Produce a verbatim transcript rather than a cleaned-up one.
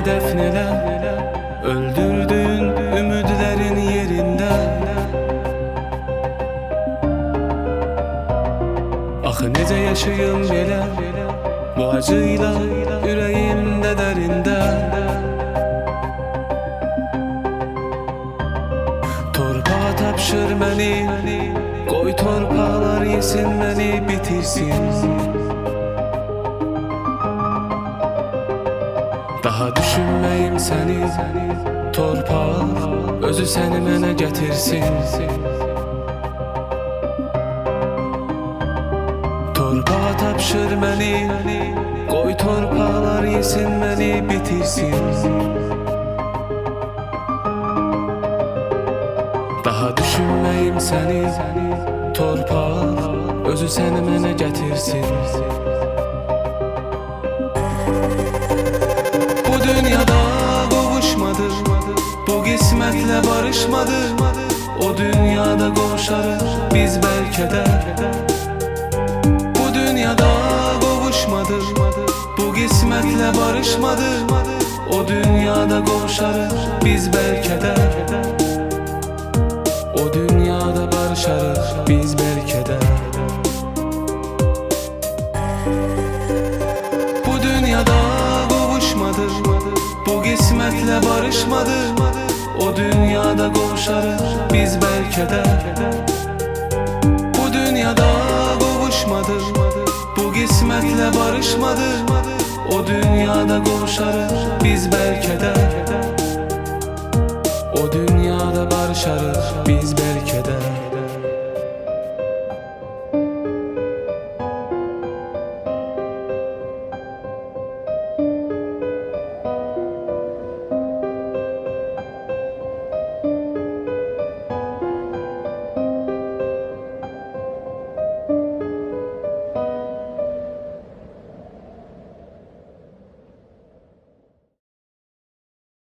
dəfn elə, öldürdün ümidlərin yerində. Axı necə yaşayım belə, bu acıyla ürəyimdə dərində. Torpağa tapşır məni, qoy torpaqlar yesin məni, bitirsin. Daha düşünməyim səni, torpaq özü səni mənə gətirsin. Torpağa tapşır məni, qoy torpaqlar yesin məni, bitirsin. Daha düşünməyim səni, torpaq özü səni mənə gətirsin. Bu dünyada qovuşmadı, bu qismətlə barışmadı. O dünyada qovuşarıq biz bəlkə də. Bu dünyada qovuşmadı, bu qismətlə barışmadı. O dünyada qovuşarıq biz bəlkə də. O dünyada barışarıq biz bəlkə də. Bu dünyada qovuşmadı, bu qismətlə barışmadı. O dünyada qovuşarıq biz bəlkə də. Bu dünyada qovuşmadı, bu qismətlə barışmadı. O dünyada qovuşarıq